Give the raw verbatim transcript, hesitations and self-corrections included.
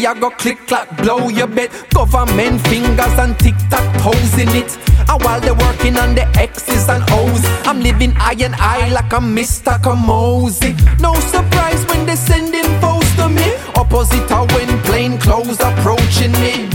I go click clack blow your bet. Government fingers and tic-tac toes in it. And while they're working on the X's and O's, I'm living eye and eye like I'm Mister Kamosi. No surprise when they send infos to me. Opposite of when plain clothes approaching me.